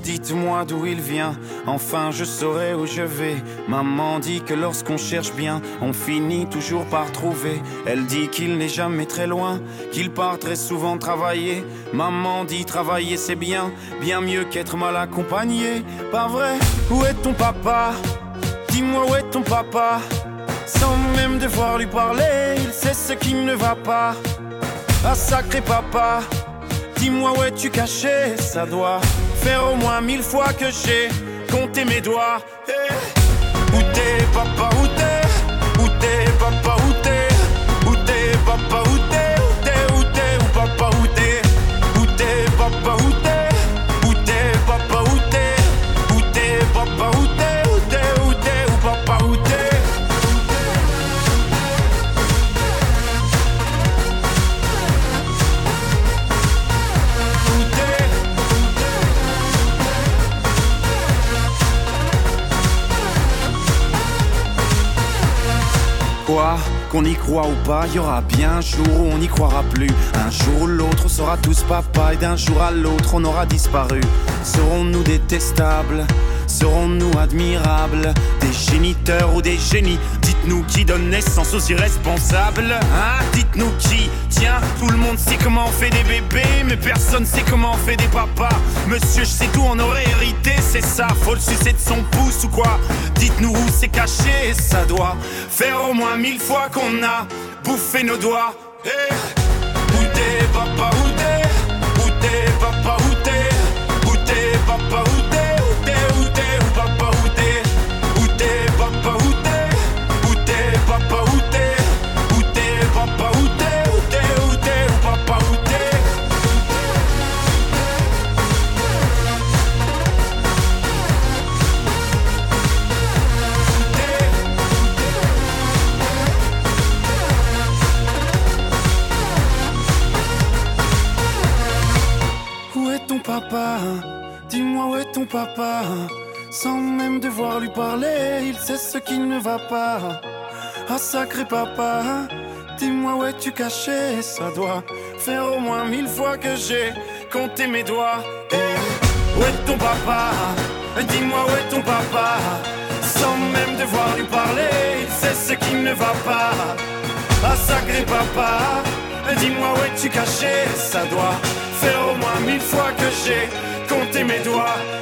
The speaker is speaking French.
Dites-moi d'où il vient, enfin je saurai où je vais. Maman dit que lorsqu'on cherche bien, on finit toujours par trouver. Elle dit qu'il n'est jamais très loin, qu'il part très souvent travailler. Maman dit travailler c'est bien, bien mieux qu'être mal accompagné. Pas vrai? Où est ton papa? Dis-moi où est ton papa? Sans même devoir lui parler, il sait ce qui ne va pas. Ah sacré papa, dis-moi où es-tu caché? Ça doit faire au moins 1000 fois que j'ai compté mes doigts. Hey. Où t'es papa, où t'es? Où t'es papa, où t'es? Où t'es papa, où t'es? Où t'es, où t'es, où papa, où t'es? Où t'es papa, où t'es? Où t'es papa, où t'es? Où t'es papa, où t'es? Où t'es, où t'es, où papa, où t'es? Quoi? Qu'on y croit ou pas, y aura bien un jour où on n'y croira plus. Un jour ou l'autre on sera tous papa et d'un jour à l'autre on aura disparu. Serons-nous détestables? Serons-nous admirables? Des géniteurs ou des génies? Dites-nous qui donne naissance aux irresponsables. Hein? Dites-nous qui? Tiens, tout le monde sait comment on fait des bébés, mais personne sait comment on fait des papas. Monsieur, je sais tout, on aurait hérité, c'est ça. Faut le sucer de son pouce ou quoi? Dites-nous où c'est caché, ça doit faire au moins 1000 fois qu'on a bouffé nos doigts. Hey. Où t'es papa, où t'es? Où t'es papa, où t'es? Où t'es papa, où t'es? Où t'es, où t'es, où papa, où t'es? Où t'es papa, où t'es? Où t'es papa, où t'es? Où t'es papa, où t'es? Où t'es, où t'es, où papa, où t'es? Où est ton papa? Dis-moi où est ton papa? Sans même devoir lui parler, il sait ce qui ne va pas. Ah sacré papa, dis-moi où es-tu caché? Ça doit faire au moins 1000 fois que j'ai compté mes doigts. Hey. Où est ton papa? Dis-moi où est ton papa? Sans même devoir lui parler, il sait ce qui ne va pas. Ah sacré papa, dis-moi où es-tu caché? Ça doit faire au moins 1000 fois que j'ai compté mes doigts.